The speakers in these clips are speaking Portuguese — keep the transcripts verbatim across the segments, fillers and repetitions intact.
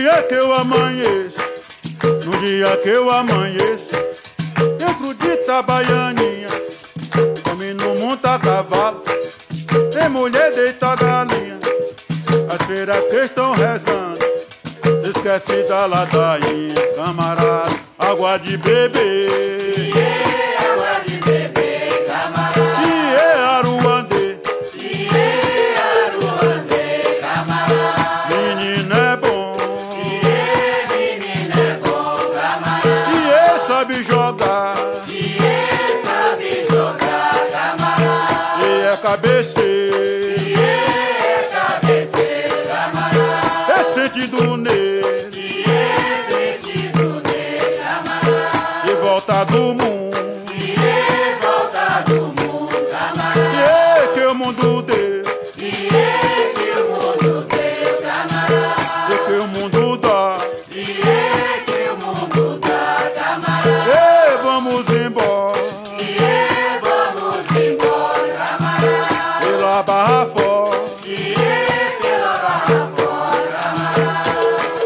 dia que eu amanheço, no dia que eu amanheço, dentro de Itabaianinha, homem não monta cavalo, tem mulher deita galinha, as feiras que estão rezando, esquece da ladainha, camarada, água de beber. Iê, água de beber, camarada. Iê, aruandê. Iê, aruandê, camarada. Menino é bom. Iê, menino é bom, camarada. Iê, sabe jogar. Iê, sabe jogar, camarada. Iê, é cabeceiro. Iê, é cabeceiro, camarada. É sentido nele. Iê, sentido nele, camarada. E volta do mundo. Iê, volta do mundo, camarada. Iê, que o mundo deu. Iê, que o mundo deu, camarada. E que o mundo dá. Iê, que o mundo dá, camarada. Iê, vamos embora. Iê, vamos embora, camarada. Pela Barra Fora. Iê, pela Barra Fora, camarada.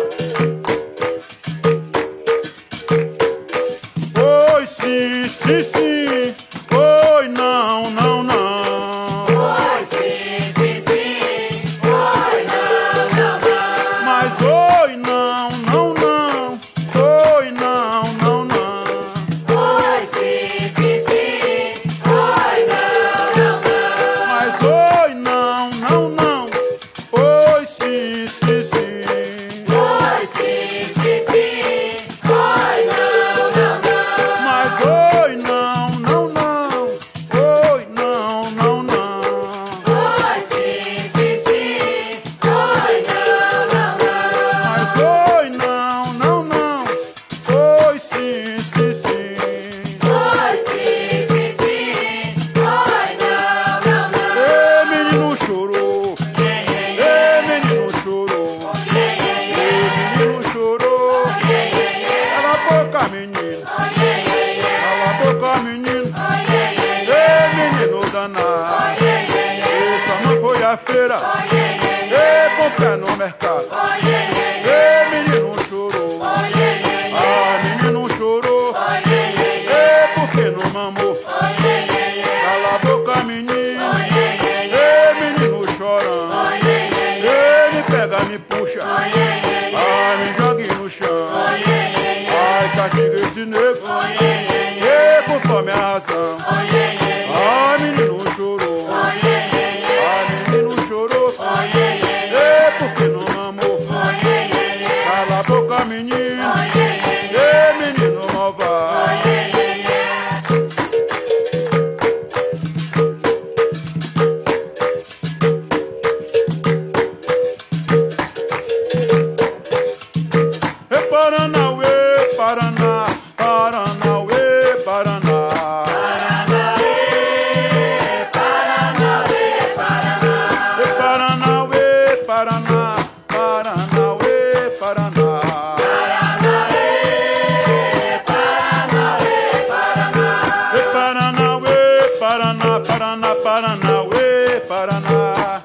Oi, sim, sim, sim. Oi, não, não, não. Oi, sim, sim, sim. Oi, não, não, não. Mas oi, não, não, não. Oi, não, não, não. Oi, sim, sim, sim. Oi, não, não, não. Mas oi, não, não, não. Oi, sim, sim, sim. Oi, sim, sim, sim. Oi, não, não, não. Mas oi, não, não, não. Oi, não, não, não. Oi, sim, sim, sim. Oi, não, não, não. Mas oi, não, não, não. Oi, sim, sim, sim. Oi, sim, sim, sim. Oi, não, não, não. Ê, menino chorou. Ê, menino chorou. Ê, menino chorou. Cala a boca, menino. Cala a boca, menino. Ê, menino danado. Ê, tua mãe foi à feira. Ê, comprar no mercado. Ê, menino chorou. Ah, menino chorou. Ê, por que não mamou? Cala a boca, menino. Ê, menino chorando. Ê, me pega, me puxa. Ah, me jogue no chão. Ai, castiga esse negro. Ê, conforme a razão. Ah, menino chorou. Ah, menino chorou. Ê, por que não mamou? Cala a boca, menino. Ê, menino malvado. Ê, Paranauê, Paraná, Paranauê, Paraná. Ê, Paranauê, Paraná, Paranauê, Paraná. Ê, Paranauê, Paraná, Paraná, Paranauê, Paraná.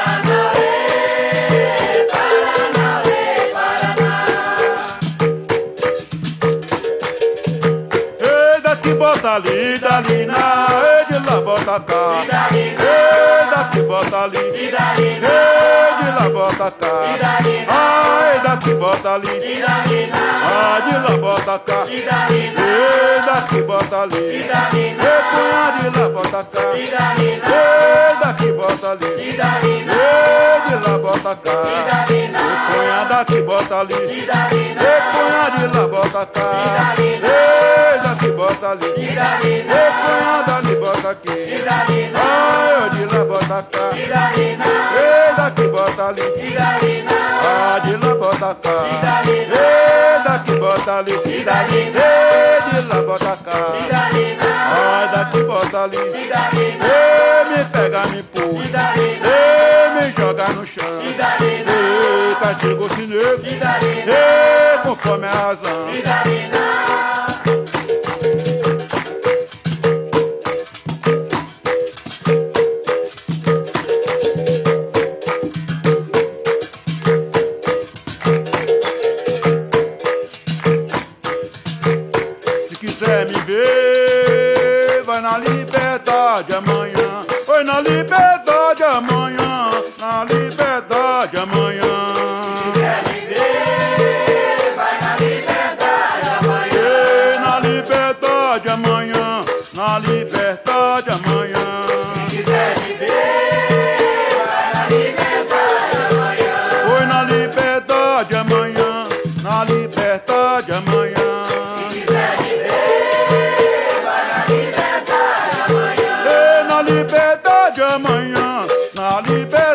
Ei, daqui bota ali, dali na, ei, de lá bota cá. Ei, daqui bota ali, ei, de lá bota cá. Ai, daqui bota ali, ah, de lá bota cá. Ei, daqui bota ali, ei, punha de lá bota cá. Ei, daqui bota ali, ei, de lá bota cá. Ei, punha daqui bota ali, ei, punha de lá bota cá. Ei, daqui bota ali, ei, punha dali bota aqui. Ai, eu de lá bota cá. Ei, daqui bota ali, ah, de lá bota cá. Ei, daqui bota ali, ei, de lá bota cá. Ai, daqui bota ali, ei, me pega, me puxa, ei, me joga no chão. Ei, castigo esse negro, ei, conforme a razão.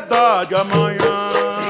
verdade amanhã.